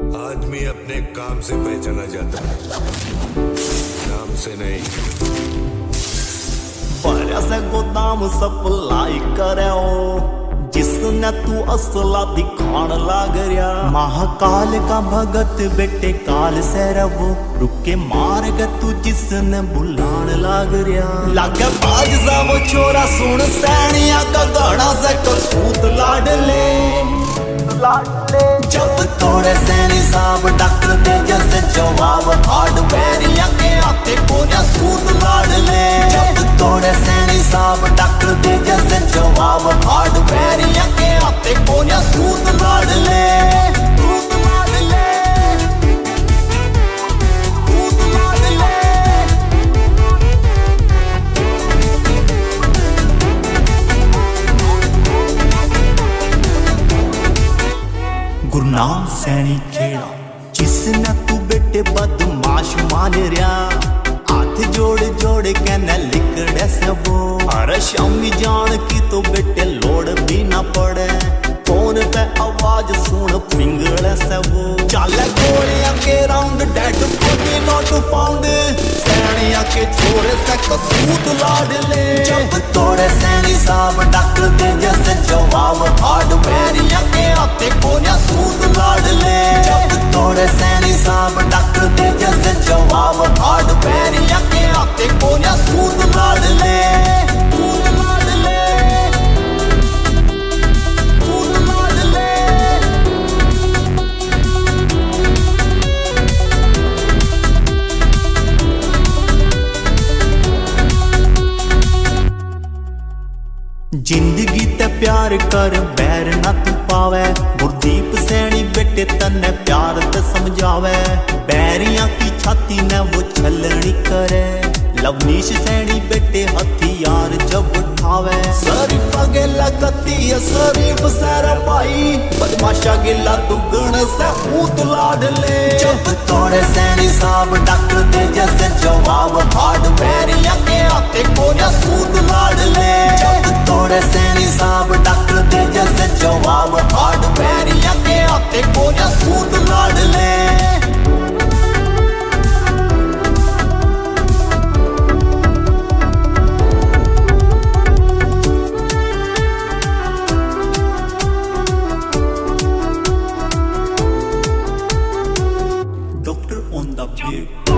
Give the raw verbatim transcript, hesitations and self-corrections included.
आदमी अपने काम से पहचाना जाता है, नाम से नहीं। से गोदाम सप्लाई करे जिसने तू असला दिखान लाग रहा। महाकाल का भगत बेटे काल से रवो रुके मार के तू जिसने बुलान लाग रहा। लागे बाज सा वो छोरा सुन सैनिया का गाना से कसूत लाडले लाडले। जब तोड़े सैनी साहब डॉक्टर दे जैसे जवाब हार्ड बैरिया के आते को ना सूत लाडले। जब तोड़े सैनी साहब डॉक्टर दे जैसे जवाब हार्ड बैरिया के आते को ना सूत लाडले सूत लाडले सूत लाडले। गुरनाम सैनी खेड़ा जिसने तू बेटे बदमाश मान रहा। हाथ जोड़ जोड़ के न लिकड़े से वो अरे शामी जान की तो बेटे लोड़ भी ना पड़े। फोन पे आवाज सुन पिंगले से वो चले गोलियां के round dead body not found. सैनिया के छोरे से कसूत लाडले। जब तोड़े सैनी साहब डॉक्टर दे जैसे जवाब हार्ड बैरिया के आते को ना सूत लाडले। जब तोड़े सैनी साहब डॉक्टर दे जैसे जवाब हार्ड बैरिया के आते को ना सूत लाडले सूत लाडले सूत लाडले। जिंदगी ते प्यार कर बैर ना तू पावे। गुरदीप सैनी बेटे तन्ने प्यार ते समझावे। बैरियां की छाती ने वो छलनी करे। लवनीश सैनी बेटे हथियार जब उठावे। शरीफा गेला कत्ती शरीफ सारा भाई बदमाशा गिला दुगण से ऊत लाडले। जब तोड़े सैनी साहब डॉक्टर दे जैसे जवाब हार्ड बैरिया के आते को ना सूत लाडले। जब तोड़े सैनी साहब डॉक्टर दे जैसे जवाब हार्ड बैरिया के आते को ना सूत लाडले। Doctor on the beat.